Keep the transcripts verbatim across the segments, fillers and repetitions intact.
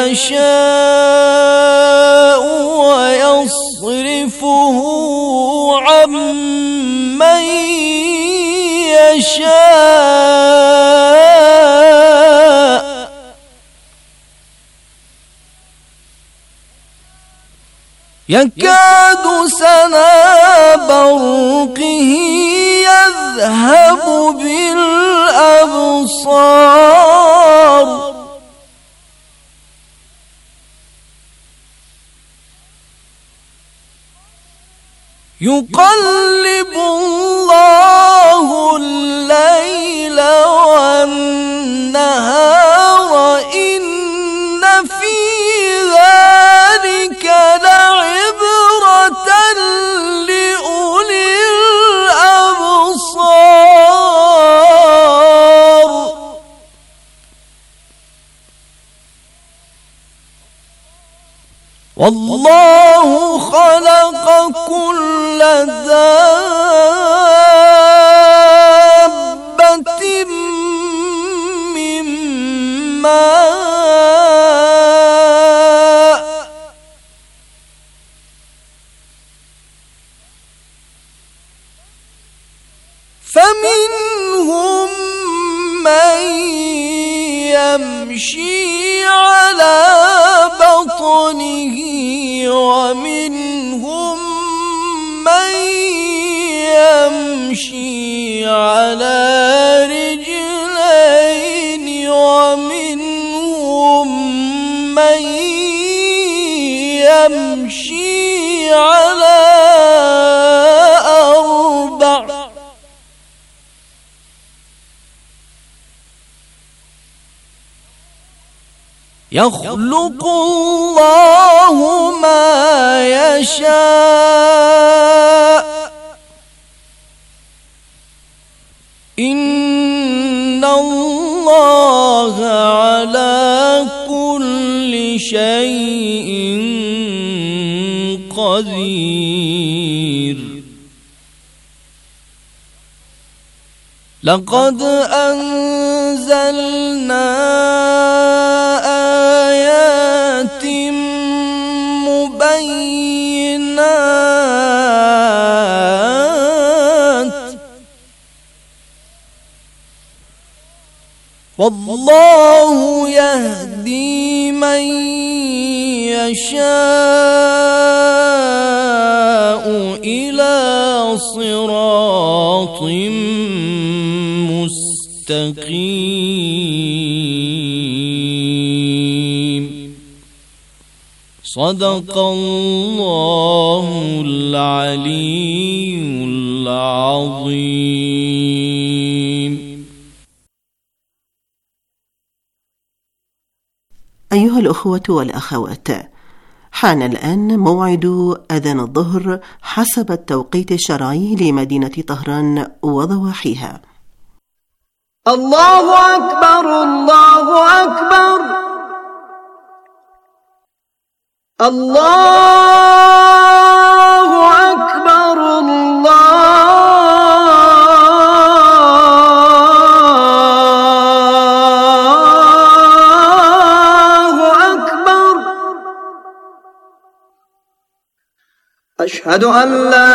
يشاء ويصرفه عن من يشاء يكاد سنا برقه يذهب بالأبصار يقلب الله الليل والنهار إن في ذلك لعبرة لأولي الأبصار والله خلق كل دابة من ماء فمنهم من يمشي على بطنه ومنهم من يمشي على رجلين ومنهم من يمشي على أربع يخلق الله ما يشاء إن الله على كل شيء قدير لقد أنزلنا آيات مبينات والله يهدي من يشاء إلى صراط مستقيم صدق الله العلي العظيم. أيها الأخوة والأخوات، حان الآن موعد أذان الظهر حسب التوقيت الشرعي لمدينة طهران وضواحيها. الله أكبر الله أكبر الله أكبر الله أكبر أشهد أن لا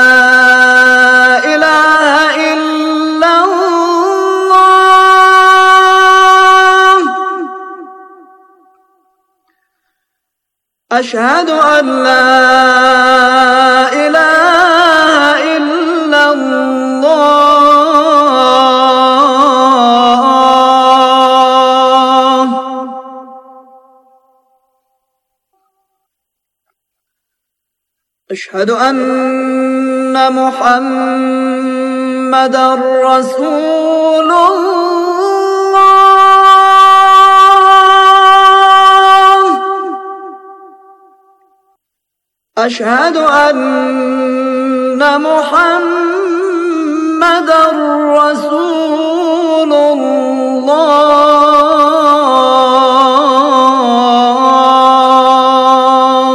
إله إلا الله أشهد أن لا إله إلا الله أشهد أن محمدًا رسول الله أشهد أن محمدًا رسول الله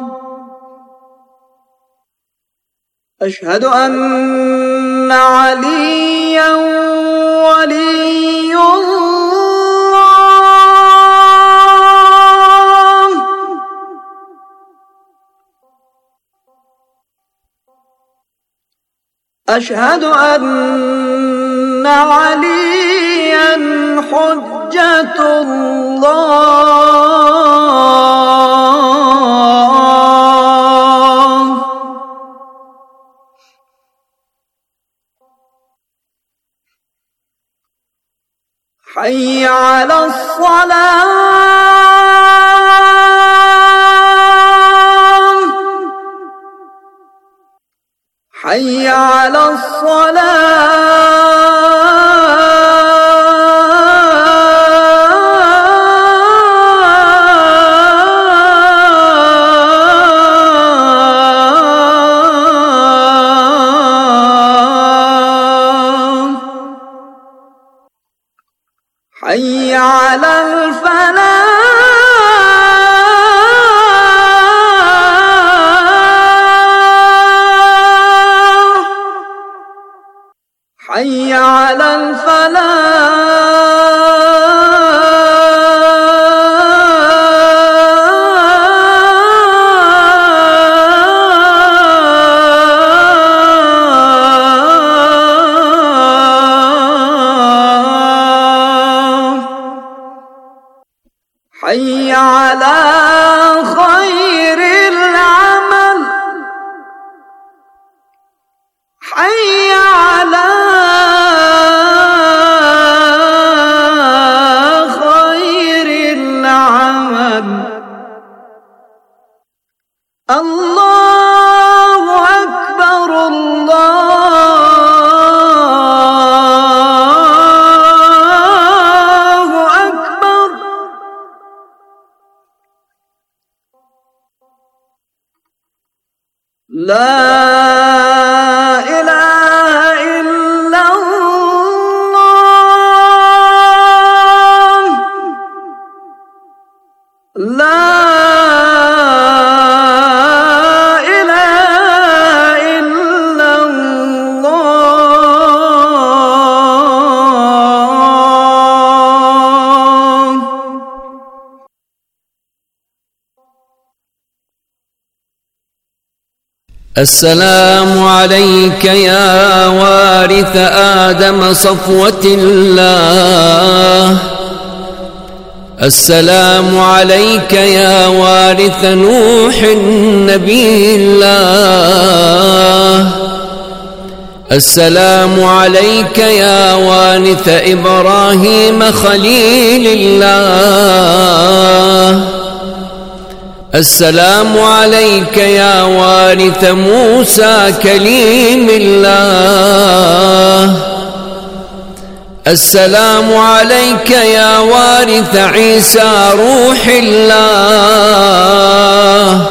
أشهد أن عليًّا ولي الله أشهد أن عليا حجة الله. حي على الصلاة، حي على الصلاة، حي على الفلاح، حي على الفلاح. حي على خير العمل، حي على خير العمل. الله أكبر، الله أكبر. لا إله إلا الله، لا إله إلا الله. السلام عليك يا وارث آدم صفوة الله. السلام عليك يا وارث نوح نبي الله. السلام عليك يا وارث إبراهيم خليل الله. السلام عليك يا وارث موسى كليم الله. السلام عليك يا وارث عيسى روح الله.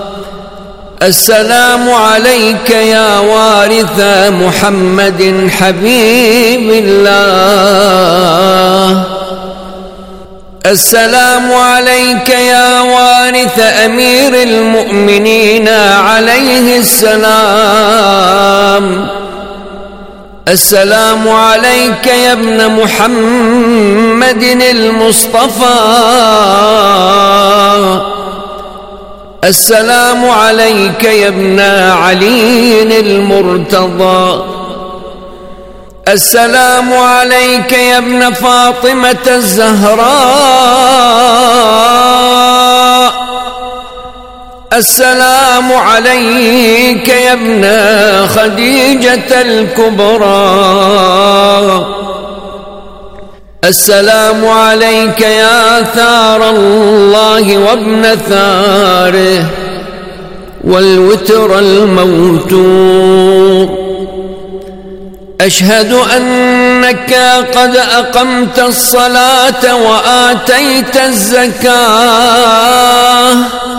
السلام عليك يا وارث محمد حبيب الله. السلام عليك يا وارث أمير المؤمنين عليه السلام. السلام عليك يا ابن محمد المصطفى. السلام عليك يا ابن علي المرتضى. السلام عليك يا ابن فاطمة الزهراء. السلام عليك يا ابن خديجة الكبرى. السلام عليك يا ثار الله وابن ثاره والوتر الموتور. أشهد أنك قد أقمت الصلاة وآتيت الزكاة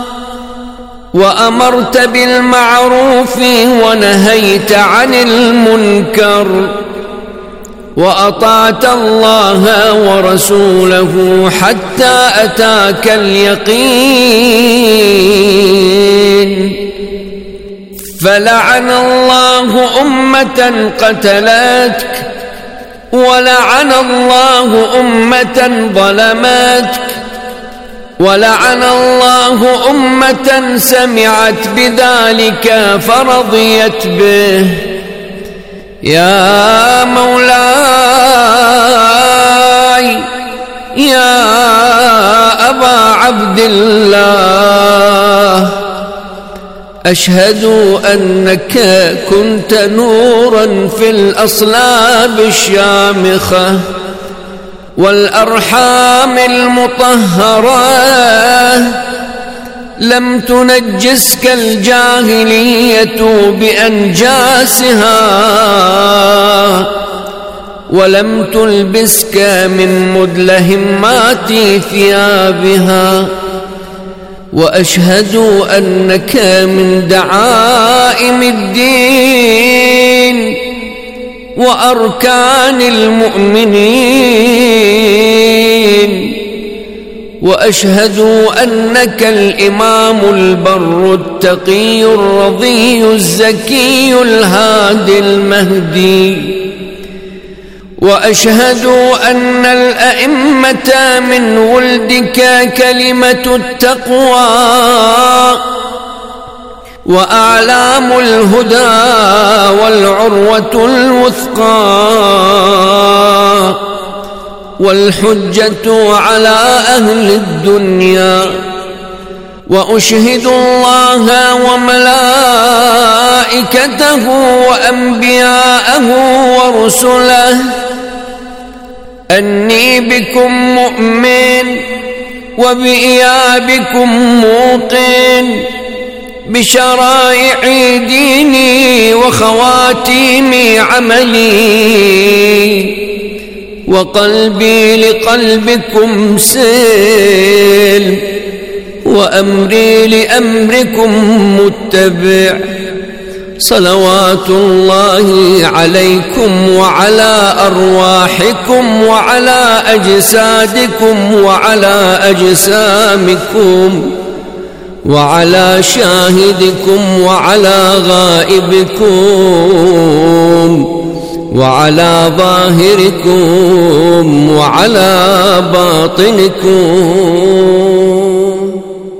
وأمرت بالمعروف ونهيت عن المنكر وأطعت الله ورسوله حتى أتاك اليقين. فلعن الله أمة قتلتك ولعن الله أمة ظلمتك ولعن الله أمة سمعت بذلك فرضيت به. يا مولاي يا أبا عبد الله، أشهد أنك كنت نورا في الأصلاب الشامخة والأرحام المطهرة، لم تنجسك الجاهلية بأنجاسها، ولم تلبسك من مدلهمات ثيابها، وأشهد أنك من دعائم الدين وأركان المؤمنين، وأشهد أنك الإمام البر التقي الرضي الزكي الهادي المهدي، وأشهد أن الأئمة من ولدك كلمة التقوى وأعلام الهدى والعروة الوثقى والحجة على أهل الدنيا، وأشهد الله وملائكته وأنبياءه ورسله أني بكم مؤمن وبإيابكم موقن، بشرائع ديني وخواتيم عملي، وقلبي لقلبكم سلم، وأمري لأمركم متبع، صلوات الله عليكم وعلى أرواحكم وعلى أجسادكم وعلى أجسامكم وعلى شاهدكم وعلى غائبكم وعلى ظاهركم وعلى باطنكم.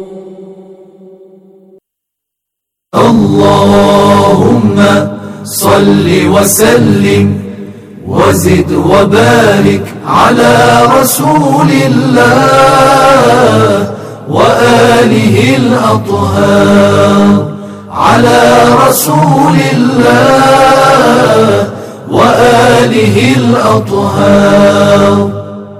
اللهم صل وسلم وزد وبارك على رسول الله وآله الأطهار، على رسول الله وآله الأطهار.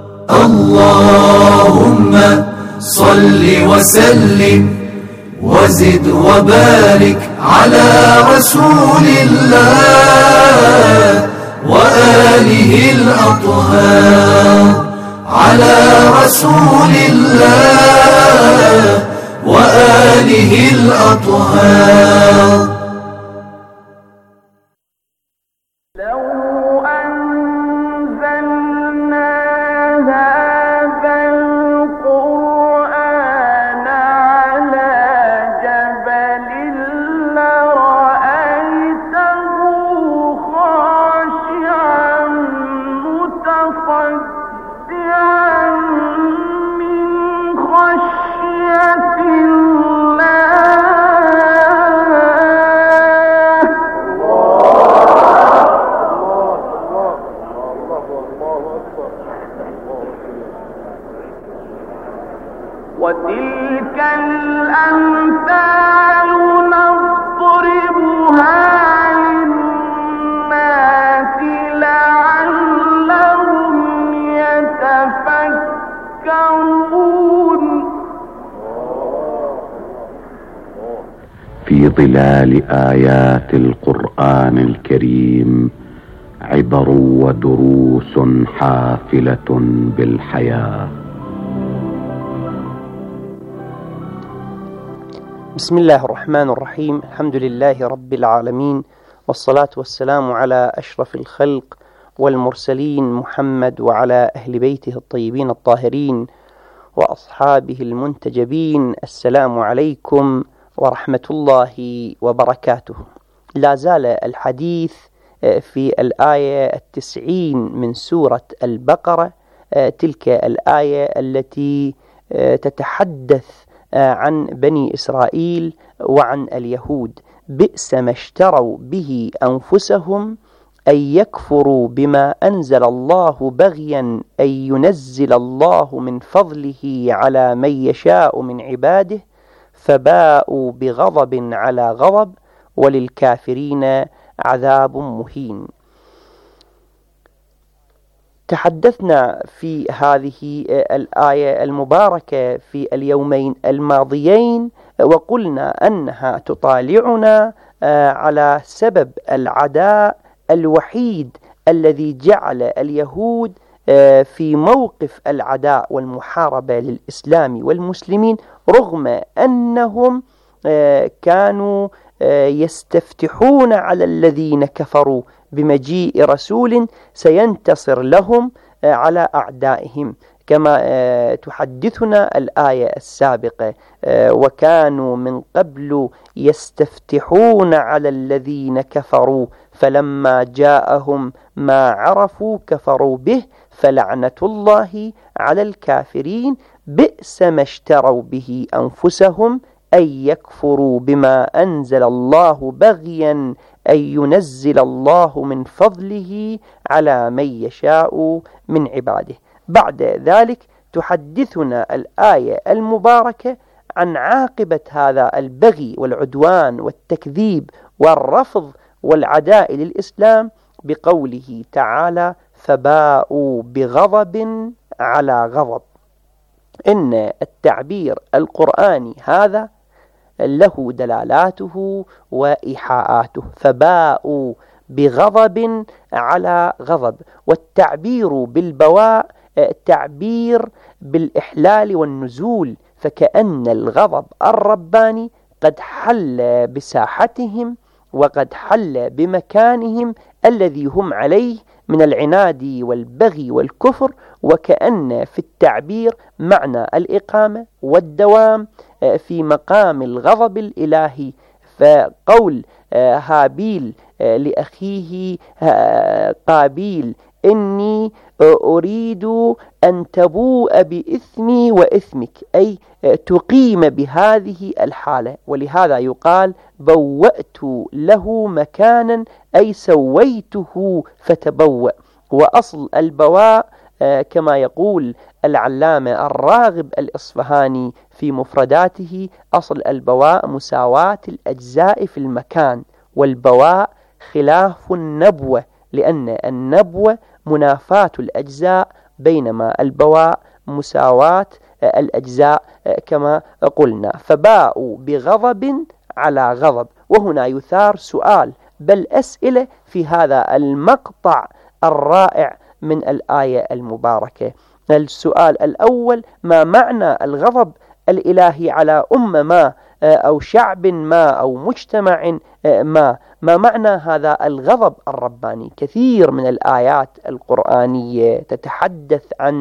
اللهم صل وسلم وزد وبارك على رسول الله وآله الأطهار، على رسول الله وآله الأطهار. وتلك الأمثال نضربها للناس لعلهم يتفكرون. في ظلال آيات القرآن الكريم عبر ودروس حافلة بالحياة. بسم الله الرحمن الرحيم. الحمد لله رب العالمين، والصلاة والسلام على أشرف الخلق والمرسلين محمد وعلى أهل بيته الطيبين الطاهرين وأصحابه المنتجبين. السلام عليكم ورحمة الله وبركاته. لا زال الحديث في الآية التسعين من سورة البقرة، تلك الآية التي تتحدث عن بني إسرائيل وعن اليهود. بئس ما اشتروا به أنفسهم أن يكفروا بما أنزل الله بغيا أن ينزل الله من فضله على من يشاء من عباده فباءوا بغضب على غضب وللكافرين عذاب مهين. تحدثنا في هذه الآية المباركة في اليومين الماضيين وقلنا أنها تطالعنا على سبب العداء الوحيد الذي جعل اليهود في موقف العداء والمحاربة للإسلام والمسلمين، رغم أنهم كانوا يستفتحون على الذين كفروا بمجيء رسول سينتصر لهم على أعدائهم، كما تحدثنا الآية السابقة: وكانوا من قبل يستفتحون على الذين كفروا فلما جاءهم ما عرفوا كفروا به فلعنة الله على الكافرين بئس ما اشتروا به أنفسهم أن يكفروا بما أنزل الله بغيا أن ينزل الله من فضله على من يشاء من عباده. بعد ذلك تحدثنا الآية المباركة عن عاقبة هذا البغي والعدوان والتكذيب والرفض والعداء للإسلام بقوله تعالى: فباءوا بغضب على غضب. إن التعبير القرآني هذا له دلالاته وإيحاءاته، فباءوا بغضب على غضب، والتعبير بالبواء تعبير بالإحلال والنزول، فكأن الغضب الرباني قد حل بساحتهم وقد حل بمكانهم الذي هم عليه من العناد والبغي والكفر، وكأن في التعبير معنى الإقامة والدوام في مقام الغضب الإلهي. فقول هابيل لأخيه قابيل: إني أريد أن تبوء بإثمي وإثمك، أي تقيم بهذه الحالة، ولهذا يقال بوأت له مكانا أي سويته فتبوأ. وأصل البواء كما يقول العلامة الراغب الإصفهاني في مفرداته: أصل البواء مساواة الأجزاء في المكان، والبواء خلاف النبوة، لأن النبوة منافاة الأجزاء، بينما البواء مساواة الأجزاء كما قلنا. فباءوا بغضب على غضب. وهنا يثار سؤال بل أسئلة في هذا المقطع الرائع من الآية المباركة. السؤال الأول: ما معنى الغضب الإلهي على أمة ما أو شعب ما أو مجتمع ما؟ ما معنى هذا الغضب الرباني؟ كثير من الآيات القرآنية تتحدث عن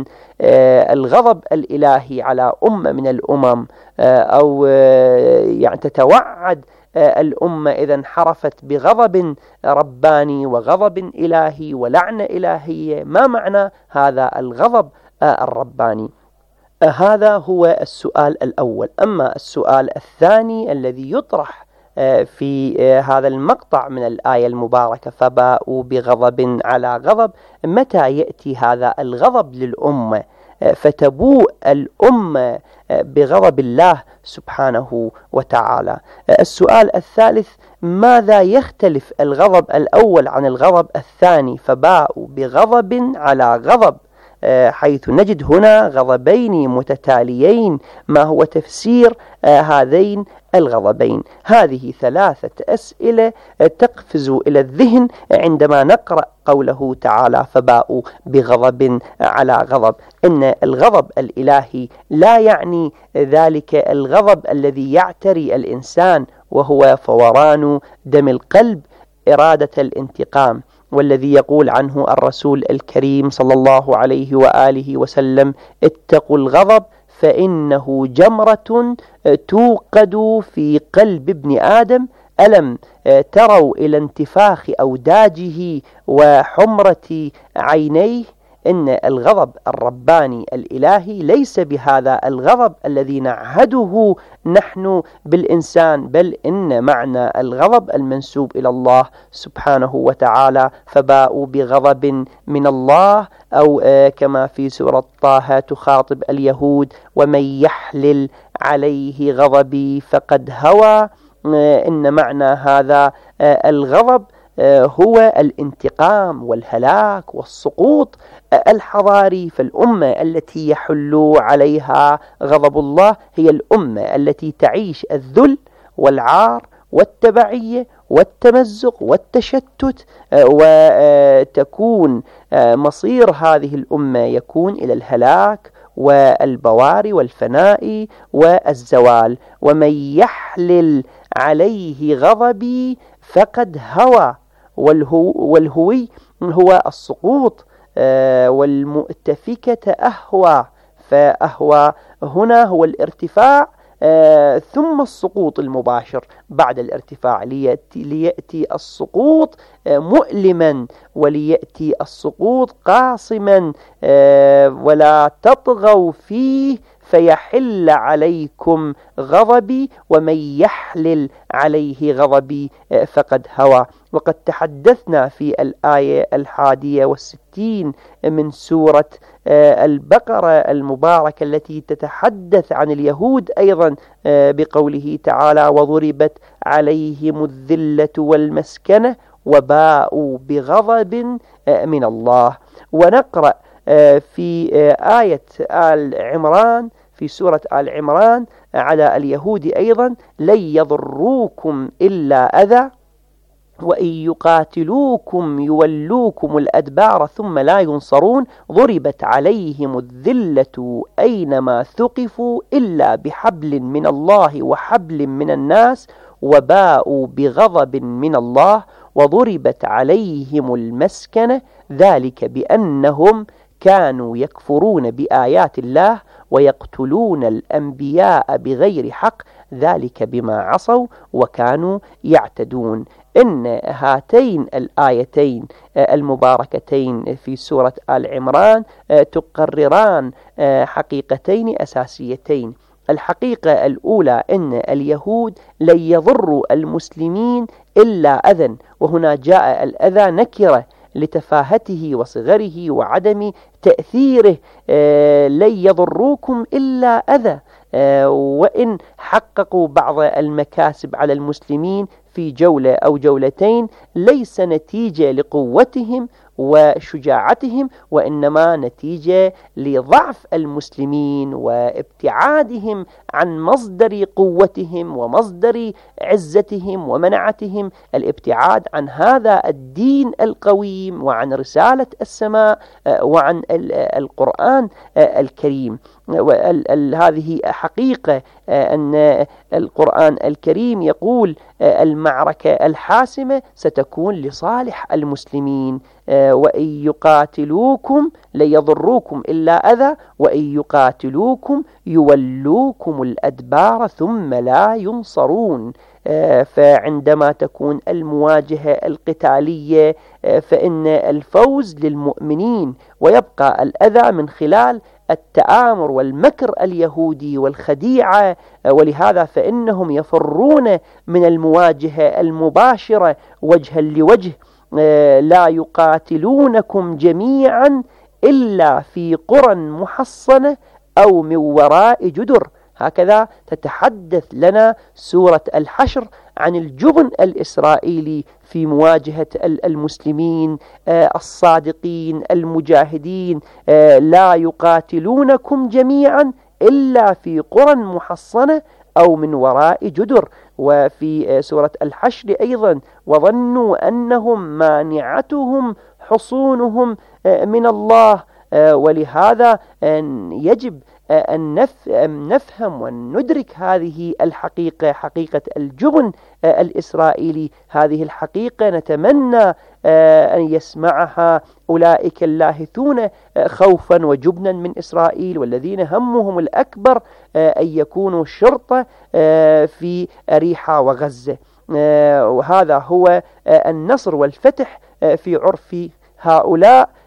الغضب الإلهي على أمة من الأمم، أو يعني تتوعد الأمة إذا انحرفت بغضب رباني وغضب إلهي ولعنة إلهية. ما معنى هذا الغضب الرباني؟ هذا هو السؤال الأول. أما السؤال الثاني الذي يطرح في هذا المقطع من الآية المباركة: فباءوا بغضب على غضب، متى يأتي هذا الغضب للأمة فتبوء الأمة بغضب الله سبحانه وتعالى؟ السؤال الثالث: ماذا يختلف الغضب الأول عن الغضب الثاني؟ فباءوا بغضب على غضب، حيث نجد هنا غضبين متتاليين، ما هو تفسير هذين الغضبين؟ هذه ثلاثة أسئلة تقفز إلى الذهن عندما نقرأ قوله تعالى: فباءوا بغضب على غضب. إن الغضب الإلهي لا يعني ذلك الغضب الذي يعتري الإنسان وهو فوران دم القلب، إرادة الانتقام، والذي يقول عنه الرسول الكريم صلى الله عليه وآله وسلم: اتقوا الغضب فإنه جمرة توقد في قلب ابن آدم، ألم تروا إلى انتفاخ أوداجه وحمرة عينيه؟ إن الغضب الرباني الإلهي ليس بهذا الغضب الذي نعهده نحن بالإنسان، بل إن معنى الغضب المنسوب إلى الله سبحانه وتعالى، فباءوا بغضب من الله، أو كما في سورة طه تخاطب اليهود: ومن يحلل عليه غضبي فقد هوى. إن معنى هذا الغضب هو الانتقام والهلاك والسقوط الحضاري. فالأمة التي يحل عليها غضب الله هي الأمة التي تعيش الذل والعار والتبعية والتمزق والتشتت، وتكون مصير هذه الأمة يكون إلى الهلاك والبوار والفناء والزوال. ومن يحلل عليه غضبي فقد هوى، والهو والهوي هو السقوط، والمؤتفكة أهوى، فأهوى هنا هو الارتفاع ثم السقوط المباشر بعد الارتفاع، ليأتي, ليأتي السقوط مؤلما، وليأتي السقوط قاصما، ولا تطغوا فيه فيحل عليكم غضبي ومن يحلل عليه غضبي فقد هوى. وقد تحدثنا في الآية الحادية والستين من سورة البقرة المباركة التي تتحدث عن اليهود أيضا بقوله تعالى: وضربت عليهم الذلة والمسكنة وباءوا بغضب من الله. ونقرأ في آية آل عمران في سورة آل عمران على اليهود أيضا: لن يضروكم إلا أذى وإن يقاتلوكم يولوكم الأدبار ثم لا ينصرون ضربت عليهم الذلة أينما ثقفوا إلا بحبل من الله وحبل من الناس وباءوا بغضب من الله وضربت عليهم المسكنة ذلك بأنهم كانوا يكفرون بآيات الله ويقتلون الأنبياء بغير حق ذلك بما عصوا وكانوا يعتدون. إن هاتين الآيتين المباركتين في سورة آل عمران تقرران حقيقتين أساسيتين. الحقيقة الأولى أن اليهود لن يضروا المسلمين إلا أذى، وهنا جاء الأذى نكرة لتفاهته وصغره وعدم تأثيره. لن يضروكم إلا أذى، وإن حققوا بعض المكاسب على المسلمين في جولة أو جولتين ليس نتيجة لقوتهم وشجاعتهم، وإنما نتيجة لضعف المسلمين وابتعادهم عن مصدر قوتهم ومصدر عزتهم ومنعتهم، الابتعاد عن هذا الدين القويم وعن رسالة السماء وعن القرآن الكريم. هذه حقيقة أن القرآن الكريم يقول المعركة الحاسمة ستكون لصالح المسلمين. وإن يقاتلوكم لن يضروكم إلا أذى وإن يقاتلوكم يولوكم الأدبار ثم لا ينصرون. فعندما تكون المواجهة القتالية فإن الفوز للمؤمنين، ويبقى الأذى من خلال التآمر والمكر اليهودي والخديعة، ولهذا فإنهم يفرون من المواجهة المباشرة وجها لوجه. لا يقاتلونكم جميعا إلا في قرى محصنة أو من وراء جدر. هكذا تتحدث لنا سورة الحشر عن الجبن الإسرائيلي في مواجهة المسلمين الصادقين المجاهدين. لا يقاتلونكم جميعا إلا في قرى محصنة أو من وراء جدر. وفي سورة الحشر أيضا: وظنوا أنهم مانعتهم حصونهم من الله. ولهذا يجب أن نفهم وندرك هذه الحقيقة، حقيقة الجبن الإسرائيلي. هذه الحقيقة نتمنى أن يسمعها أولئك اللاهثون خوفا وجبنا من إسرائيل، والذين همهم الأكبر أن يكونوا شرطة في أريحا وغزة. وهذا هو النصر والفتح في عرف هؤلاء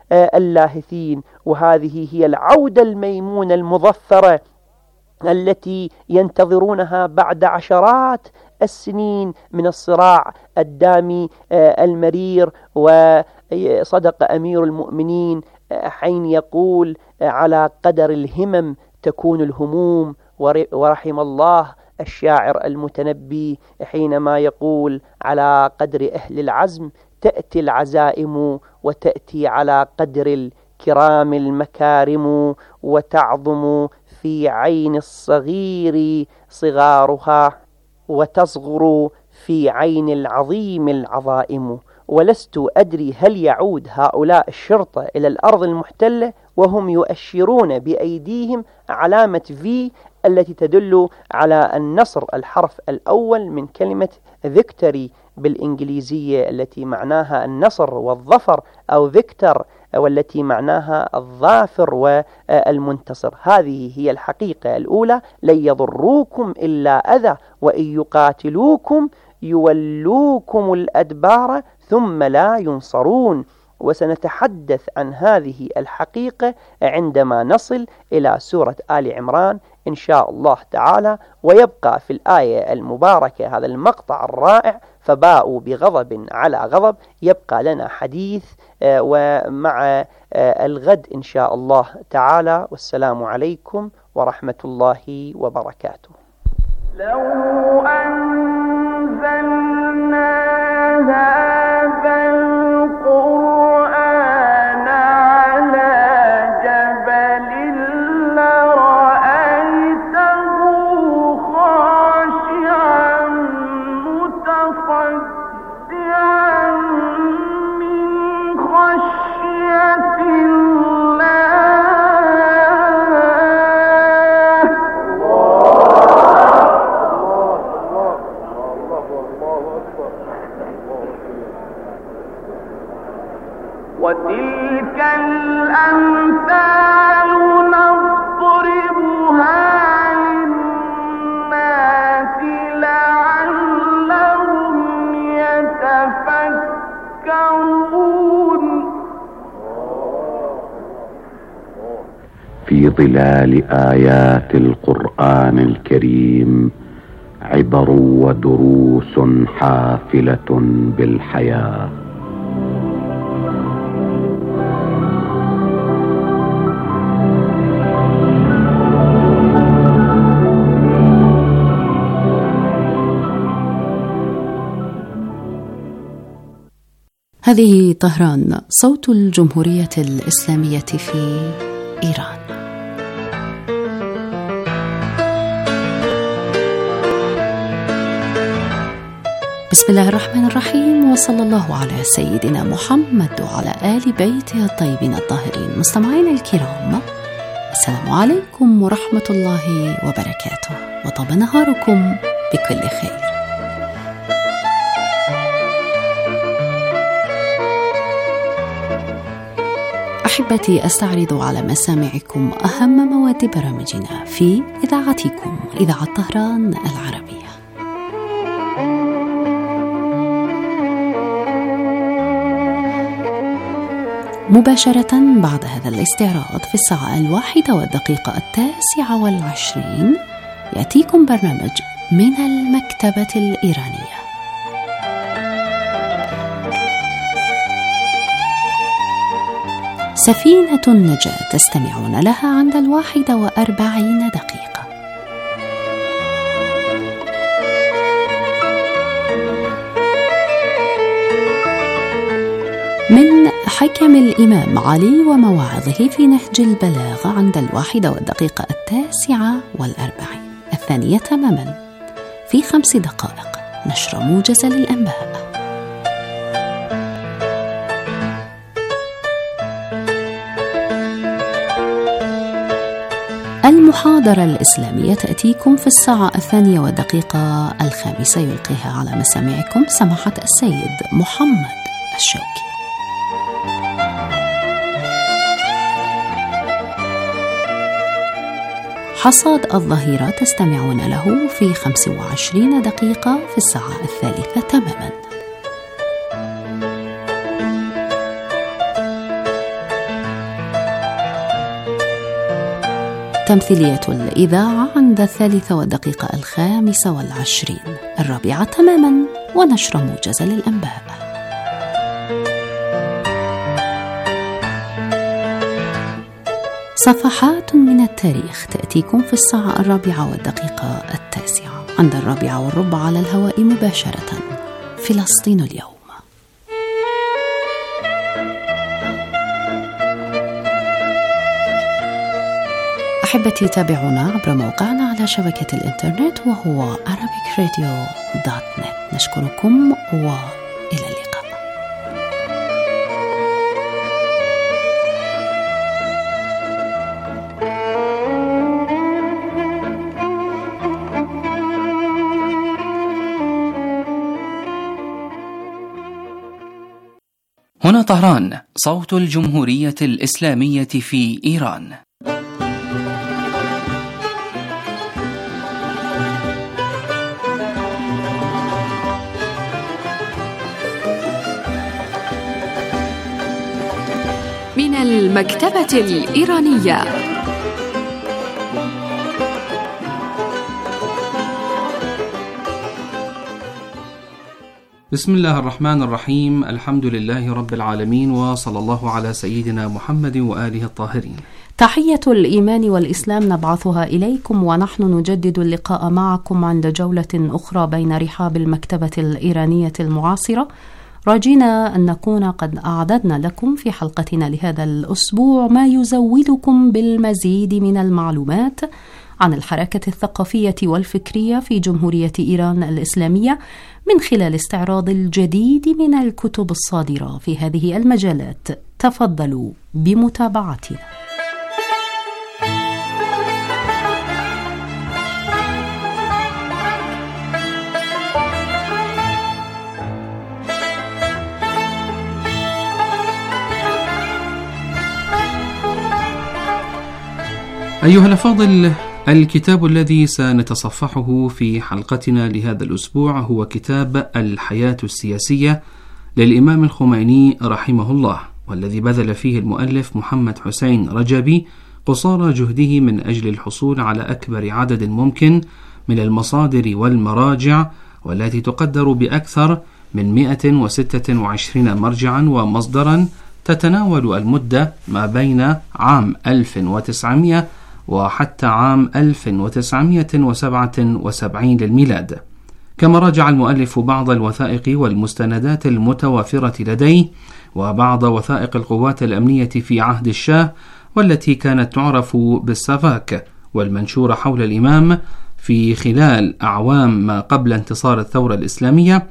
اللاهثين. وهذه هي العودة الميمونة المظفرة التي ينتظرونها بعد عشرات السنين من الصراع الدامي المرير. وصدق أمير المؤمنين حين يقول على قدر الهمم تكون الهموم، ورحم الله الشاعر المتنبي حينما يقول على قدر أهل العزم تأتي العزائم، وتأتي على قدر الكرام المكارم، وتعظم في عين الصغير صغارها، وتصغر في عين العظيم العظائم. ولست أدري هل يعود هؤلاء الشرطة إلى الأرض المحتلة وهم يؤشرون بأيديهم علامة في التي تدل على النصر، الحرف الأول من كلمة victory بالإنجليزية التي معناها النصر والظفر، أو victor والتي معناها الظافر والمنتصر. هذه هي الحقيقة الأولى. لن يضروكم إلا أذى وإن يقاتلوكم يولوكم الأدبار ثم لا ينصرون. وسنتحدث عن هذه الحقيقة عندما نصل إلى سورة آل عمران إن شاء الله تعالى. ويبقى في الآية المباركة هذا المقطع الرائع: فباءوا بغضب على غضب. يبقى لنا حديث ومع الغد إن شاء الله تعالى. والسلام عليكم ورحمة الله وبركاته. لو أنزلنا هذا القرآن على جبل لرأيته خاشعا متصدعا من خشية وتلك الأمثال نضربها للناس لعلهم يتفكرون. في ظلال آيات القرآن الكريم عبر ودروس حافلة بالحياة. هذه طهران، صوت الجمهورية الإسلامية في إيران. بسم الله الرحمن الرحيم، وصلى الله على سيدنا محمد وعلى آل بيته الطيبين الطاهرين. مستمعينا الكرام، السلام عليكم ورحمة الله وبركاته، وطاب نهاركم بكل خير. أحبتي، أستعرض على مسامعكم أهم مواد برامجنا في إذاعتكم إذاعة طهران العربية. مباشرة بعد هذا الاستعراض في الساعة الواحدة والدقيقة التاسعة والعشرين يأتيكم برنامج من المكتبة الإيرانية. سفينة النجاة تستمعون لها عند الواحدة وأربعين دقيقة. من حكم الإمام علي ومواعظه في نهج البلاغة عند الواحدة والدقيقة التاسعة والأربعين. الثانية تماما في خمس دقائق نشر موجز للأنباء. المحاضرة الإسلامية تأتيكم في الساعة الثانية والدقيقة الخامسة، يلقيها على مسامعكم سماحة السيد محمد الشوكي. حصاد الظهيرة تستمعون له في خمس وعشرين دقيقة في الساعة الثالثة تماما. تمثيلية الإذاعة عند الثالثة والدقيقة الخامسة والعشرين، الرابعة تماما، ونشر موجز للأنباء. صفحات من التاريخ تأتيكم في الساعة الرابعة والدقيقة التاسعة، عند الرابعة والربع على الهواء مباشرة. فلسطين اليوم. أحبتي تابعونا عبر موقعنا على شبكة الإنترنت وهو arabic radio dot net. نشكركم وإلى اللقاء. هنا طهران، صوت الجمهورية الإسلامية في إيران. من المكتبة الإيرانية. بسم الله الرحمن الرحيم، الحمد لله رب العالمين، وصلى الله على سيدنا محمد وآله الطاهرين. تحية الإيمان والإسلام نبعثها إليكم، ونحن نجدد اللقاء معكم عند جولة أخرى بين رحاب المكتبة الإيرانية المعاصرة، راجينا أن نكون قد أعددنا لكم في حلقتنا لهذا الأسبوع ما يزودكم بالمزيد من المعلومات عن الحركة الثقافية والفكرية في جمهورية إيران الإسلامية من خلال استعراض الجديد من الكتب الصادرة في هذه المجالات. تفضلوا بمتابعتنا. أيها الأفاضل، الكتاب الذي سنتصفحه في حلقتنا لهذا الأسبوع هو كتاب الحياة السياسية للإمام الخميني رحمه الله، والذي بذل فيه المؤلف محمد حسين رجبي قصارى جهده من أجل الحصول على أكبر عدد ممكن من المصادر والمراجع، والتي تقدر بأكثر من مئة وستة وعشرين مرجعا ومصدرا تتناول المدة ما بين عام ألف وتسعمئة وحتى عام ألف وتسعمئة وسبعة وسبعين للميلاد. كما راجع المؤلف بعض الوثائق والمستندات المتوافرة لديه وبعض وثائق القوات الأمنية في عهد الشاه، والتي كانت تعرف بالسافاك، والمنشورة حول الإمام في خلال أعوام ما قبل انتصار الثورة الإسلامية،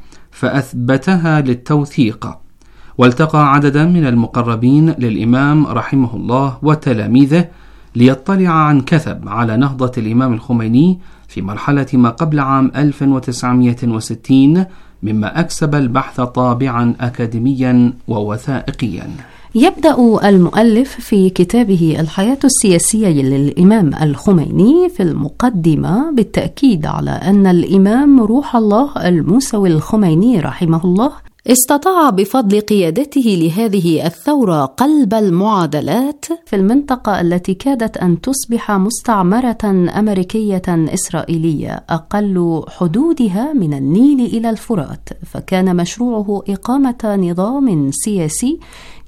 فأثبتها للتوثيق. والتقى عددا من المقربين للإمام رحمه الله وتلاميذه ليطلع عن كثب على نهضة الإمام الخميني في مرحلة ما قبل عام ألف وتسعمئة وستين، مما أكسب البحث طابعا أكاديميا ووثائقيا. يبدأ المؤلف في كتابه الحياة السياسية للإمام الخميني في المقدمة بالتأكيد على أن الإمام روح الله الموسوي الخميني رحمه الله استطاع بفضل قيادته لهذه الثورة قلب المعادلات في المنطقة التي كادت أن تصبح مستعمرة أمريكية إسرائيلية أقل حدودها من النيل إلى الفرات، فكان مشروعه إقامة نظام سياسي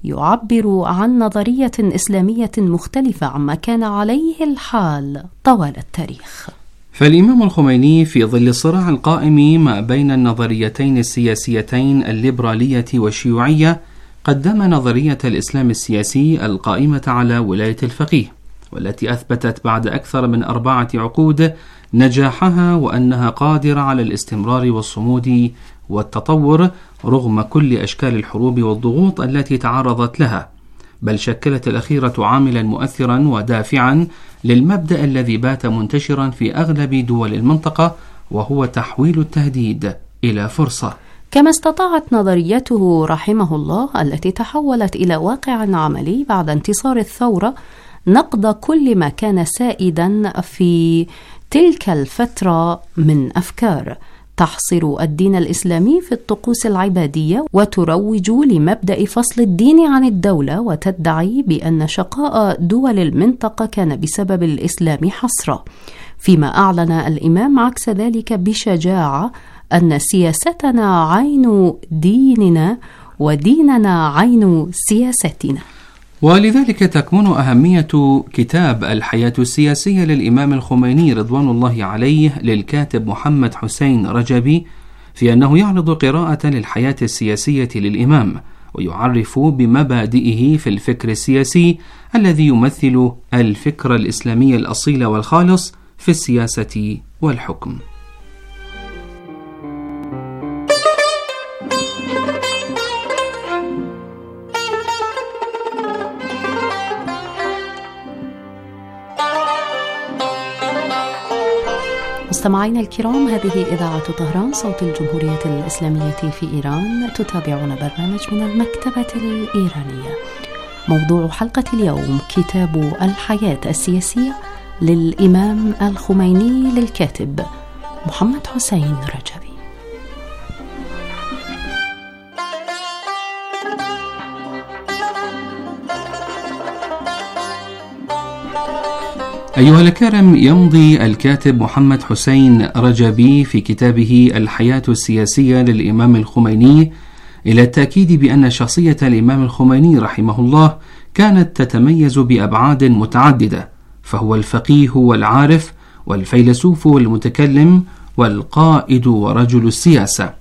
يعبر عن نظرية إسلامية مختلفة عما كان عليه الحال طوال التاريخ. فالإمام الخميني في ظل الصراع القائم ما بين النظريتين السياسيتين الليبرالية والشيوعية قدم نظرية الإسلام السياسي القائمة على ولاية الفقيه، والتي أثبتت بعد أكثر من أربعة عقود نجاحها وأنها قادرة على الاستمرار والصمود والتطور رغم كل أشكال الحروب والضغوط التي تعرضت لها، بل شكلت الأخيرة عاملا مؤثرا ودافعا للمبدأ الذي بات منتشرا في أغلب دول المنطقة، وهو تحويل التهديد إلى فرصة. كما استطاعت نظريته رحمه الله التي تحولت إلى واقع عملي بعد انتصار الثورة نقض كل ما كان سائدا في تلك الفترة من أفكار. تحصر الدين الإسلامي في الطقوس العبادية وتروج لمبدأ فصل الدين عن الدولة، وتدعي بأن شقاء دول المنطقة كان بسبب الإسلام حصرا، فيما أعلن الإمام عكس ذلك بشجاعة أن سياستنا عين ديننا وديننا عين سياستنا. ولذلك تكمن أهمية كتاب الحياة السياسية للإمام الخميني رضوان الله عليه للكاتب محمد حسين رجبي في أنه يعرض قراءة للحياة السياسية للإمام، ويعرف بمبادئه في الفكر السياسي الذي يمثل الفكر الإسلامي الأصيل والخالص في السياسة والحكم. مستمعينا الكرام، هذه إذاعة طهران صوت الجمهورية الإسلامية في إيران، تتابعون برنامج من المكتبة الإيرانية. موضوع حلقة اليوم كتاب الحياة السياسية للإمام الخميني للكاتب محمد حسين رجبي. أيها الكرام، يمضي الكاتب محمد حسين رجبي في كتابه الحياة السياسية للإمام الخميني إلى التأكيد بأن شخصية الإمام الخميني رحمه الله كانت تتميز بأبعاد متعددة، فهو الفقيه والعارف والفيلسوف والمتكلم والقائد ورجل السياسة،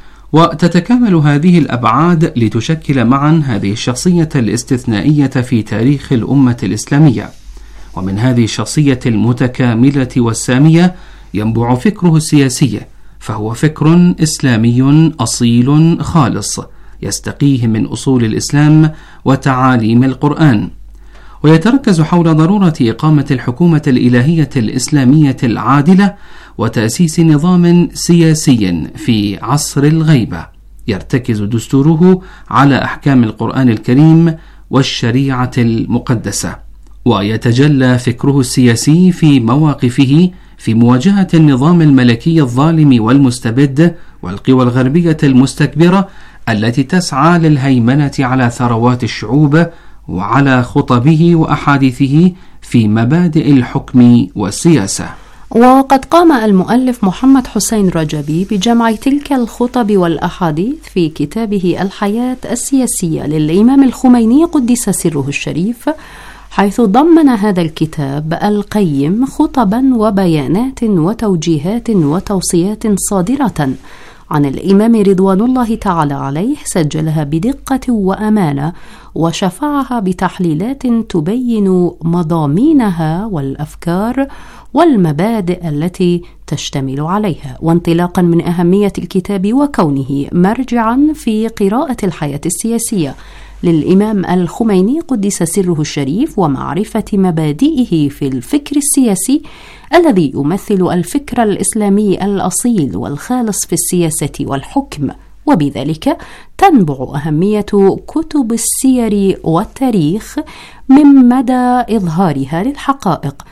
وتتكامل هذه الأبعاد لتشكل معا هذه الشخصية الاستثنائية في تاريخ الأمة الإسلامية. ومن هذه الشخصية المتكاملة والسامية ينبع فكره السياسي، فهو فكر إسلامي أصيل خالص يستقيه من أصول الإسلام وتعاليم القرآن، ويتركز حول ضرورة إقامة الحكومة الإلهية الإسلامية العادلة وتأسيس نظام سياسي في عصر الغيبة يرتكز دستوره على أحكام القرآن الكريم والشريعة المقدسة. ويتجلى فكره السياسي في مواقفه في مواجهة النظام الملكي الظالم والمستبد والقوى الغربية المستكبرة التي تسعى للهيمنة على ثروات الشعوب، وعلى خطبه وأحاديثه في مبادئ الحكم والسياسة. وقد قام المؤلف محمد حسين رجبي بجمع تلك الخطب والأحاديث في كتابه الحياة السياسية للإمام الخميني قدس سره الشريف، حيث ضمن هذا الكتاب القيم خطبا وبيانات وتوجيهات وتوصيات صادرة عن الإمام رضوان الله تعالى عليه، سجلها بدقة وأمانة وشفعها بتحليلات تبين مضامينها والأفكار والمبادئ التي تشتمل عليها. وانطلاقا من أهمية الكتاب وكونه مرجعا في قراءة الحياة السياسية للإمام الخميني قدس سره الشريف ومعرفة مبادئه في الفكر السياسي الذي يمثل الفكر الإسلامي الأصيل والخالص في السياسة والحكم، وبذلك تنبع أهمية كتب السير والتاريخ من مدى إظهارها للحقائق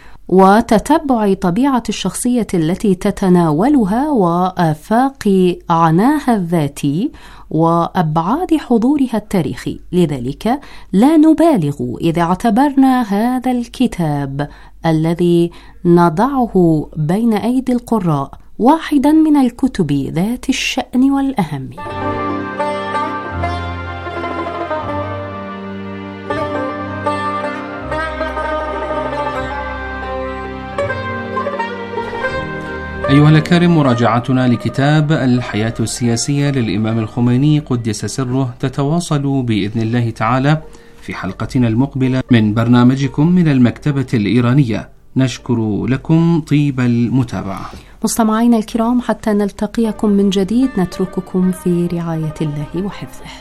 وتتبع طبيعة الشخصية التي تتناولها وآفاق عناها الذاتي وأبعاد حضورها التاريخي. لذلك لا نبالغ إذا اعتبرنا هذا الكتاب الذي نضعه بين أيدي القراء واحدا من الكتب ذات الشأن والأهمية. أيها الكرام، مراجعتنا لكتاب الحياة السياسية للإمام الخميني قدس سره تتواصل بإذن الله تعالى في حلقتنا المقبلة من برنامجكم من المكتبة الإيرانية. نشكر لكم طيب المتابعة. مستمعينا الكرام، حتى نلتقيكم من جديد نترككم في رعاية الله وحفظه.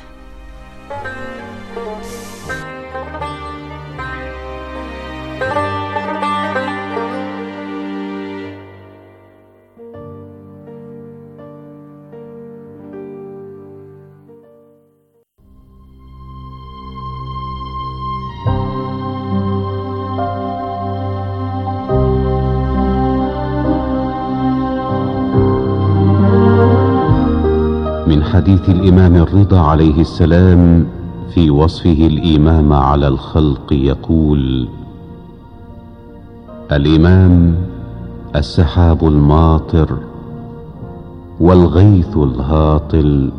حديث الإمام الرضا عليه السلام في وصفه الإمام على الخلق يقول: الإمام السحاب الماطر والغيث الهاطل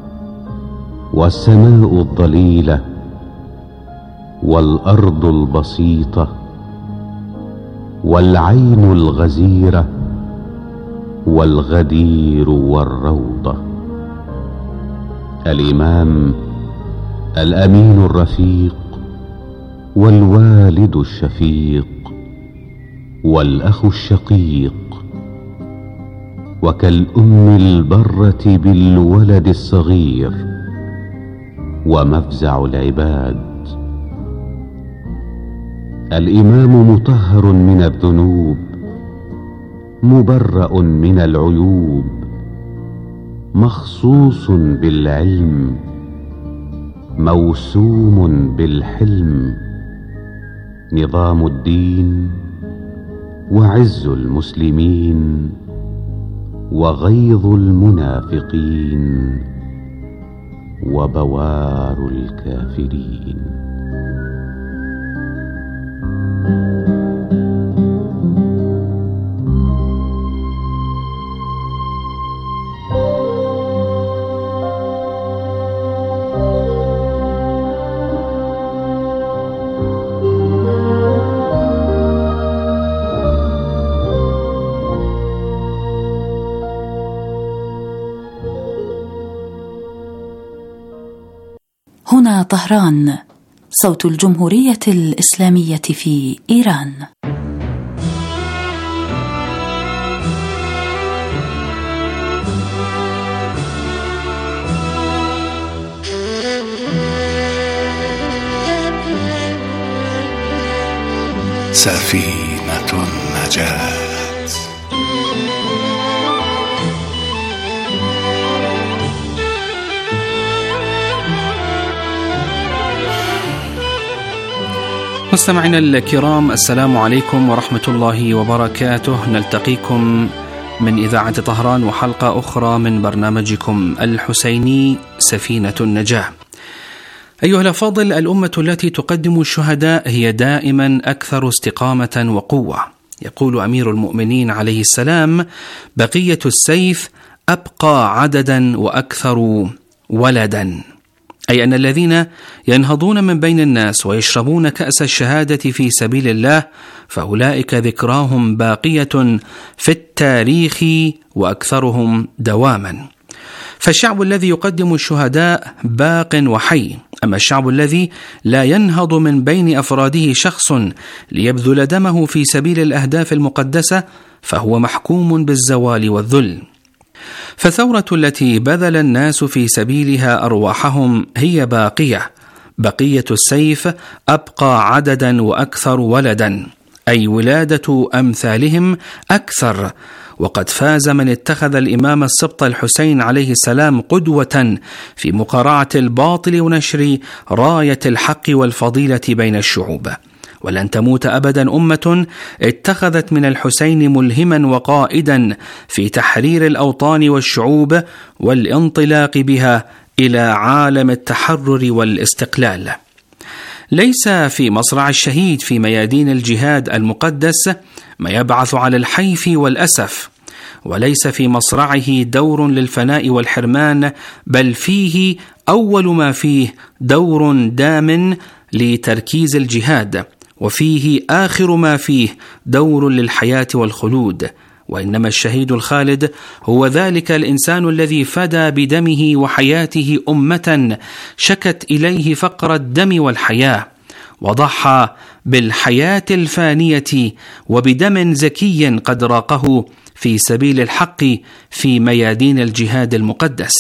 والسماء الضليلة والأرض البسيطة والعين الغزيرة والغدير والروضة. الإمام الأمين الرفيق والوالد الشفيق والأخ الشقيق، وكالأم البرة بالولد الصغير ومفزع العباد. الإمام مطهر من الذنوب مبرأ من العيوب، مخصوص بالعلم موسوم بالحلم، نظام الدين وعز المسلمين وغيظ المنافقين وبوار الكافرين. هنا طهران، صوت الجمهورية الإسلامية في إيران. سفينة النجاة. مستمعينا الكرام، السلام عليكم ورحمة الله وبركاته. نلتقيكم من إذاعة طهران وحلقة أخرى من برنامجكم الحسيني سفينة النجاة. أيها الأفاضل، الأمة التي تقدم الشهداء هي دائما أكثر استقامة وقوة. يقول أمير المؤمنين عليه السلام: بقية السيف أبقى عددا وأكثر ولدا، أي أن الذين ينهضون من بين الناس ويشربون كأس الشهادة في سبيل الله فأولئك ذكراهم باقية في التاريخ وأكثرهم دواما. فالشعب الذي يقدم الشهداء باق وحي، أما الشعب الذي لا ينهض من بين أفراده شخص ليبذل دمه في سبيل الأهداف المقدسة فهو محكوم بالزوال والذل. فالثورة التي بذل الناس في سبيلها أرواحهم هي باقية. بقية السيف أبقى عددا وأكثر ولدا، أي ولادة أمثالهم أكثر. وقد فاز من اتخذ الإمام السبط الحسين عليه السلام قدوة في مقارعة الباطل ونشر راية الحق والفضيلة بين الشعوب. ولن تموت أبدا أمة اتخذت من الحسين ملهما وقائدا في تحرير الأوطان والشعوب والانطلاق بها إلى عالم التحرر والاستقلال. ليس في مصرع الشهيد في ميادين الجهاد المقدس ما يبعث على الحيف والأسف، وليس في مصرعه دور للفناء والحرمان، بل فيه أول ما فيه دور دام لتركيز الجهاد، وفيه آخر ما فيه دور للحياة والخلود. وإنما الشهيد الخالد هو ذلك الإنسان الذي فدى بدمه وحياته أمة شكت إليه فقر الدم والحياة، وضحى بالحياة الفانية وبدم زكي قد راقه في سبيل الحق في ميادين الجهاد المقدس.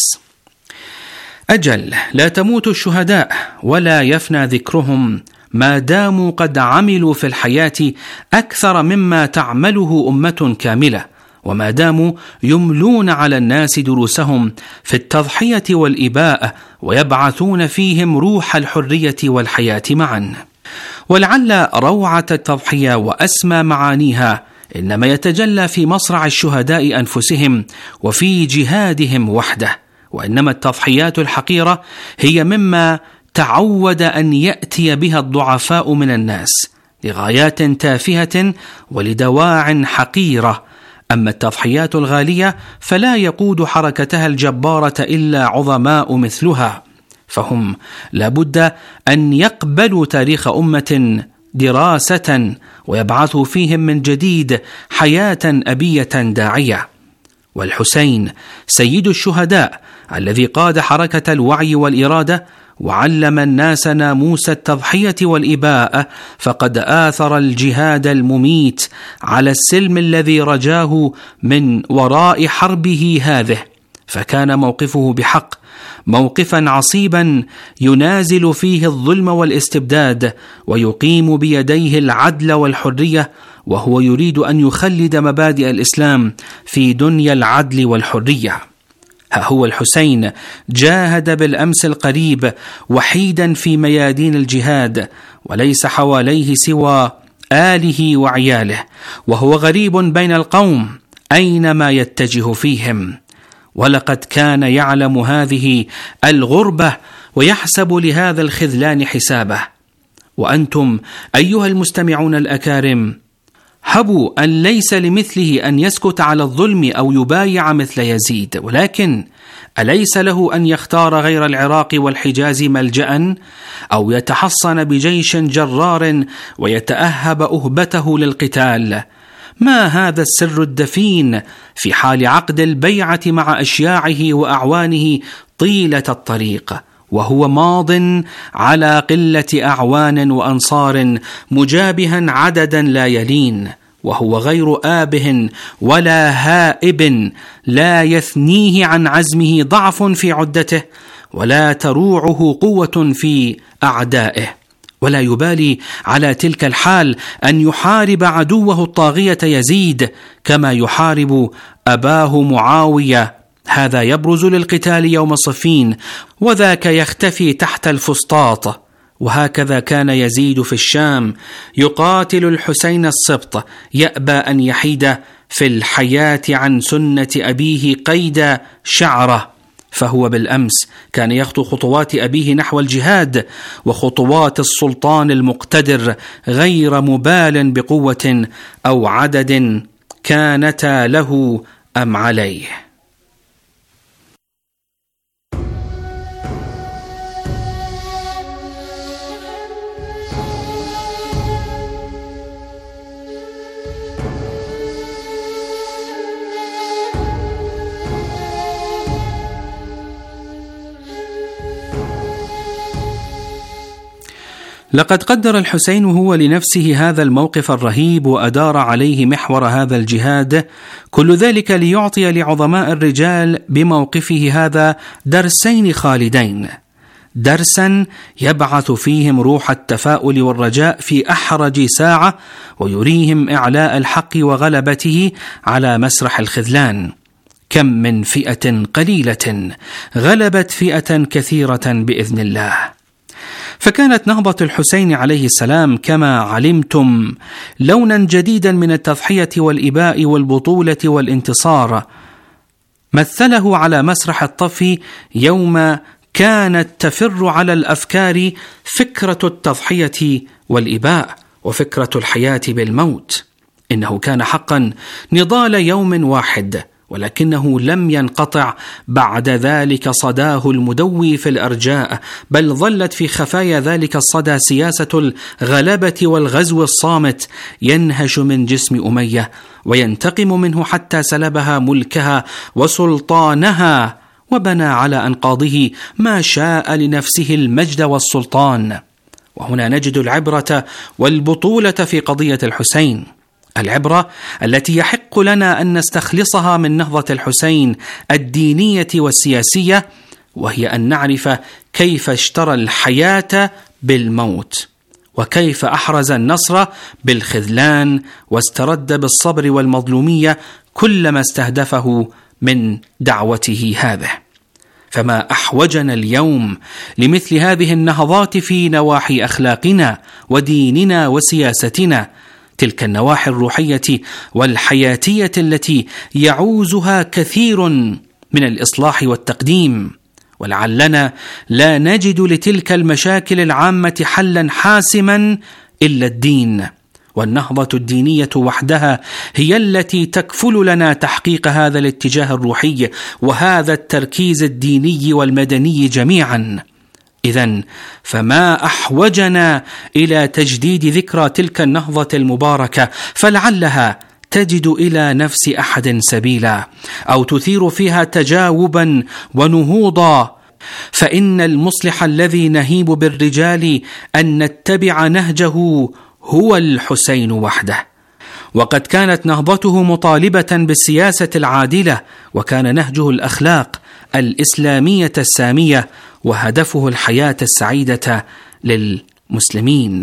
أجل، لا تموت الشهداء ولا يفنى ذكرهم ما داموا قد عملوا في الحياة أكثر مما تعمله أمة كاملة، وما داموا يملون على الناس دروسهم في التضحية والإباء ويبعثون فيهم روح الحرية والحياة معا. ولعل روعة التضحية وأسمى معانيها إنما يتجلى في مصرع الشهداء أنفسهم وفي جهادهم وحده. وإنما التضحيات الحقيرة هي مما تعود أن يأتي بها الضعفاء من الناس لغايات تافهة ولدواع حقيرة. أما التضحيات الغالية فلا يقود حركتها الجبارة إلا عظماء مثلها، فهم لابد أن يقبلوا تاريخ أمة دراسة ويبعثوا فيهم من جديد حياة أبية داعية. والحسين سيد الشهداء الذي قاد حركة الوعي والإرادة وعلم الناس ناموس التضحية والإباءة، فقد آثر الجهاد المميت على السلم الذي رجاه من وراء حربه هذه، فكان موقفه بحق موقفا عصيبا ينازل فيه الظلم والاستبداد ويقيم بيديه العدل والحرية، وهو يريد أن يخلد مبادئ الإسلام في دنيا العدل والحرية. ها هو الحسين جاهد بالأمس القريب وحيدا في ميادين الجهاد، وليس حواليه سوى آله وعياله، وهو غريب بين القوم أينما يتجه فيهم، ولقد كان يعلم هذه الغربة ويحسب لهذا الخذلان حسابه. وأنتم أيها المستمعون الأكارم هبوا أن ليس لمثله أن يسكت على الظلم أو يبايع مثل يزيد، ولكن أليس له أن يختار غير العراق والحجاز ملجأ، أو يتحصن بجيش جرار ويتأهب أهبته للقتال؟ ما هذا السر الدفين في حال عقد البيعة مع أشياعه وأعوانه طيلة الطريق، وهو ماض على قلة أعوان وأنصار مجابها عددا لا يلين، وهو غير آبه ولا هائب، لا يثنيه عن عزمه ضعف في عدته ولا تروعه قوة في أعدائه، ولا يبالي على تلك الحال أن يحارب عدوه الطاغية يزيد كما يحارب أباه معاوية. هذا يبرز للقتال يوم صفين، وذاك يختفي تحت الفسطاط. وهكذا كان يزيد في الشام يقاتل الحسين السبط، يأبى أن يحيد في الحياة عن سنة أبيه قيد شعره، فهو بالأمس كان يخطو خطوات أبيه نحو الجهاد وخطوات السلطان المقتدر، غير مبال بقوة أو عدد كانتا له أم عليه. لقد قدر الحسين هو لنفسه هذا الموقف الرهيب وأدار عليه محور هذا الجهاد، كل ذلك ليعطي لعظماء الرجال بموقفه هذا درسين خالدين: درسا يبعث فيهم روح التفاؤل والرجاء في أحرج ساعة، ويريهم إعلاء الحق وغلبته على مسرح الخذلان. كم من فئة قليلة غلبت فئة كثيرة بإذن الله. فكانت نهضة الحسين عليه السلام كما علمتم لونا جديدا من التضحية والإباء والبطولة والانتصار، مثله على مسرح الطف يوم كانت تفر على الأفكار فكرة التضحية والإباء وفكرة الحياة بالموت. إنه كان حقا نضال يوم واحد، ولكنه لم ينقطع بعد ذلك صداه المدوي في الأرجاء، بل ظلت في خفايا ذلك الصدى سياسة الغلبة والغزو الصامت ينهش من جسم أمية وينتقم منه حتى سلبها ملكها وسلطانها، وبنى على أنقاضه ما شاء لنفسه المجد والسلطان. وهنا نجد العبرة والبطولة في قضية الحسين، العبرة التي يحق لنا أن نستخلصها من نهضة الحسين الدينية والسياسية، وهي أن نعرف كيف اشترى الحياة بالموت، وكيف أحرز النصر بالخذلان، واسترد بالصبر والمظلومية كل ما استهدفه من دعوته هذه. فما أحوجنا اليوم لمثل هذه النهضات في نواحي أخلاقنا وديننا وسياستنا، تلك النواحي الروحية والحياتية التي يعوزها كثير من الإصلاح والتقديم، ولعلنا لا نجد لتلك المشاكل العامة حلا حاسما إلا الدين، والنهضة الدينية وحدها هي التي تكفل لنا تحقيق هذا الاتجاه الروحي وهذا التركيز الديني والمدني جميعا. إذن فما أحوجنا إلى تجديد ذكرى تلك النهضة المباركة، فلعلها تجد إلى نفس أحد سبيلا، أو تثير فيها تجاوبا ونهوضا، فإن المصلح الذي نهيب بالرجال أن نتبع نهجه هو الحسين وحده. وقد كانت نهضته مطالبة بالسياسة العادلة، وكان نهجه الأخلاق الإسلامية السامية، وهدفه الحياة السعيدة للمسلمين.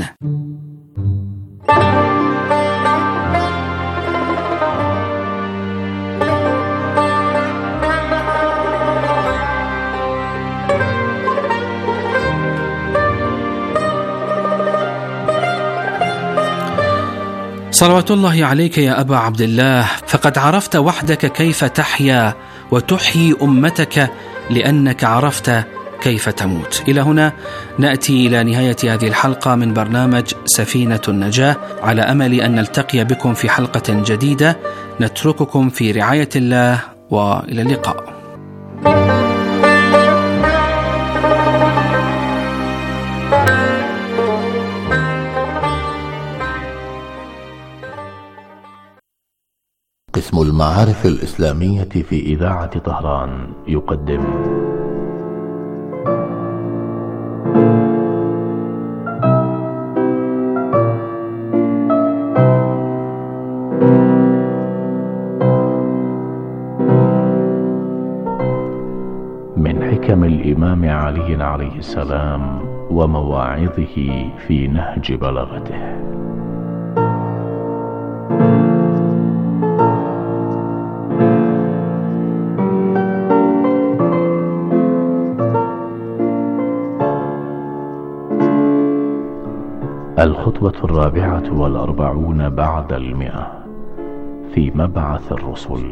صلوات الله عليك يا أبا عبد الله، فقد عرفت وحدك كيف تحيا وتحيي أمتك، لأنك عرفت كيف تموت. إلى هنا نأتي إلى نهاية هذه الحلقة من برنامج سفينة النجاة، على أمل أن نلتقي بكم في حلقة جديدة. نترككم في رعاية الله، وإلى اللقاء. قسم المعارف الإسلامية في إذاعة طهران يقدم من حكم الإمام علي عليه السلام ومواعظه في نهج بلاغته. الخطبة الرابعة والأربعون بعد المئة في مبعث الرسل.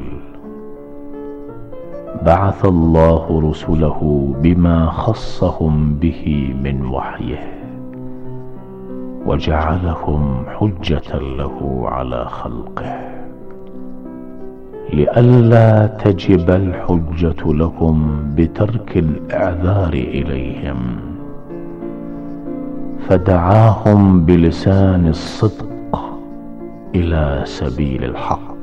بعث الله رسله بما خصهم به من وحيه، وجعلهم حجة له على خلقه، لئلا تجب الحجة لهم بترك الإعذار إليهم، فدعاهم بلسان الصدق إلى سبيل الحق.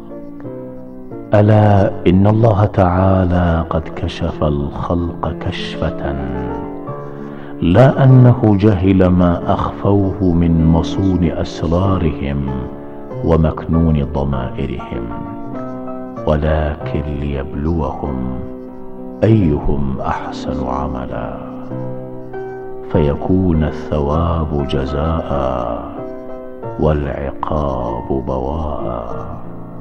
ألا إن الله تعالى قد كشف الخلق كشفة، لا أنه جهل ما أخفوه من مصون أسرارهم ومكنون ضمائرهم، ولكن ليبلوهم أيهم أحسن عملا، فيكون الثواب جزاء والعقاب بواء.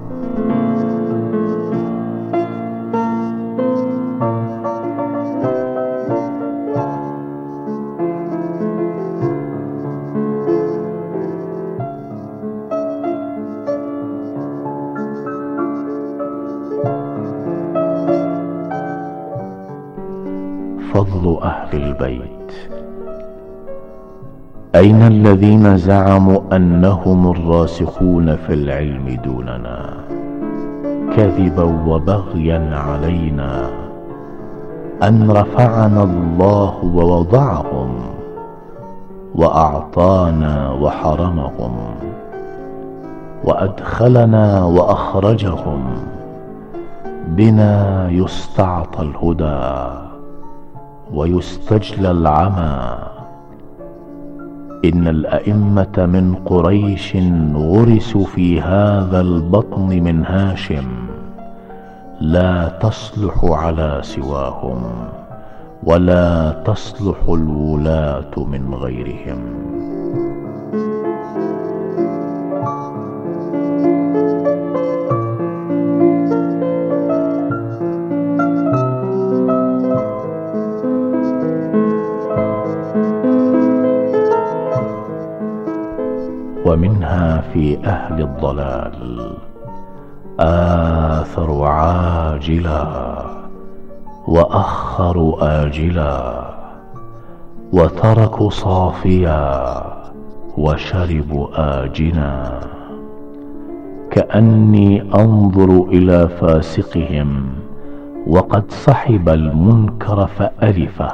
فضل أهل البيت. أين الذين زعموا أنهم الراسخون في العلم دوننا، كذبا وبغيا علينا، أن رفعنا الله ووضعهم، وأعطانا وحرمهم، وأدخلنا وأخرجهم، بنا يستعطى الهدى ويستجلى العمى. إن الأئمة من قريش غرسوا في هذا البطن من هاشم، لا تصلح على سواهم، ولا تصلح الولاة من غيرهم. ومنها في أهل الضلال آثر عاجلا وأخروا آجلا، وتركوا صافيا وشربوا آجنا. كأني أنظر إلى فاسقهم وقد صحب المنكر فألفه،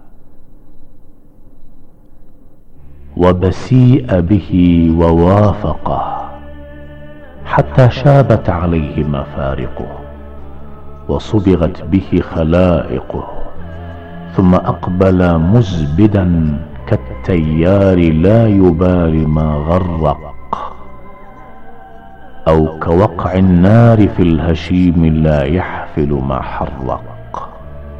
وبسيء به ووافقه، حتى شابت عليه مفارقه وصبغت به خلائقه، ثم أقبل مزبدا كالتيار لا يبالي ما غرق، أو كوقع النار في الهشيم لا يحفل ما حرق.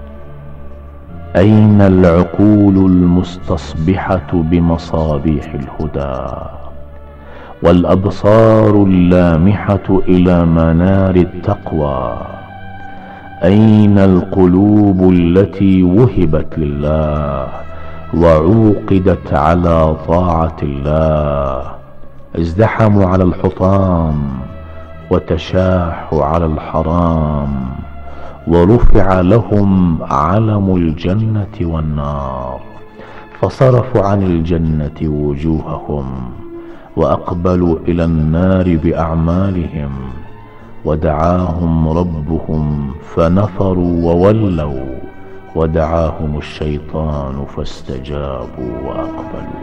أين العقول المستصبحة بمصابيح الهدى، والأبصار اللامحة إلى منار التقوى؟ أين القلوب التي وهبت لله وعوقدت على طاعة الله؟ ازدحموا على الحطام وتشاحوا على الحرام، ورفع لهم علم الجنة والنار، فصرفوا عن الجنة وجوههم وأقبلوا إلى النار بأعمالهم، ودعاهم ربهم فنفروا وولوا، ودعاهم الشيطان فاستجابوا وأقبلوا.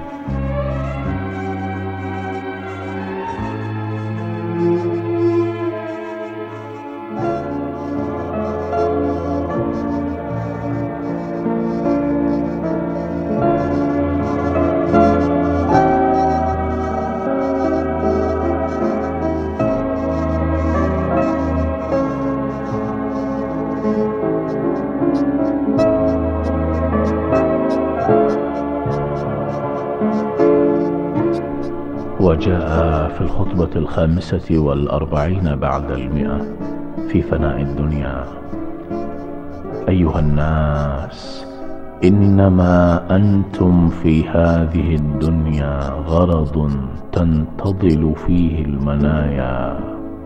وجاء في الخطبة الخامسة والأربعين بعد المئة في فناء الدنيا: أيها الناس، إنما أنتم في هذه الدنيا غرض تنتظل فيه المنايا،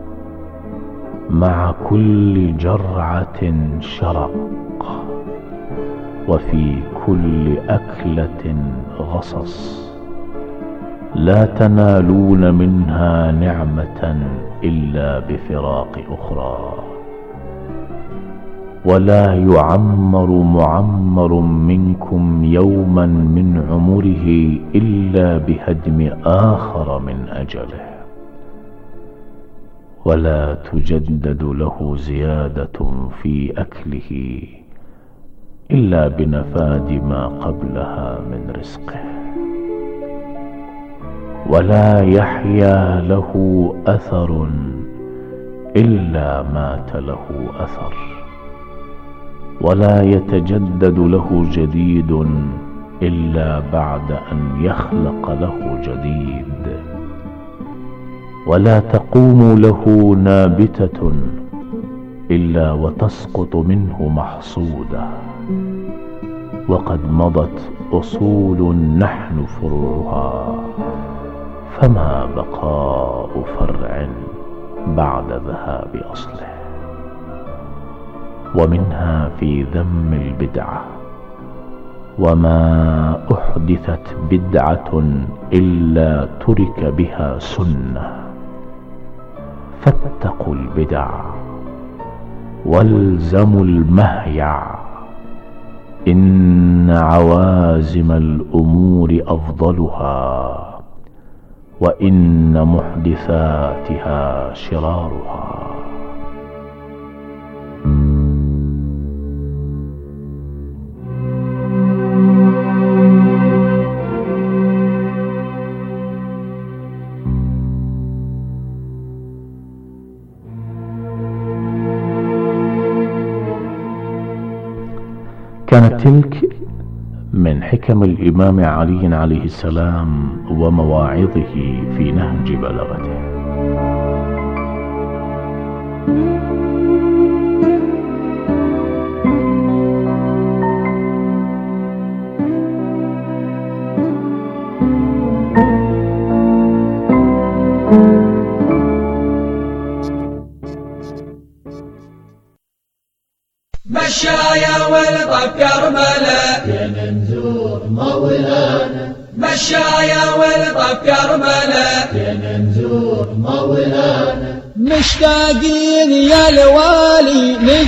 مع كل جرعة شرق، وفي كل أكلة غصص، لا تنالون منها نعمة إلا بفراق أخرى، ولا يعمر معمر منكم يوما من عمره إلا بهدم آخر من أجله، ولا تجدد له زيادة في أكله إلا بنفاد ما قبلها من رزقه، ولا يحيا له أثر إلا مات له أثر، ولا يتجدد له جديد إلا بعد أن يخلق له جديد، ولا تقوم له نابتة إلا وتسقط منه محصودة، وقد مضت أصول نحن فروعها، فما بقاء فرع بعد ذهاب أصله. ومنها في ذم البدعة: وما أحدثت بدعة إلا ترك بها سنة، فاتقوا البدع والزموا المهيع، إن عوازم الأمور أفضلها، وإن محدثاتها شرارها. كانت تلك من حكم الإمام علي عليه السلام ومواعظه في نهج بلاغته. مشايا والطف كربلاء بين نزور مولانا مشايا والطف كربلاء بين نزور مولانا مشتاقين يا الوالي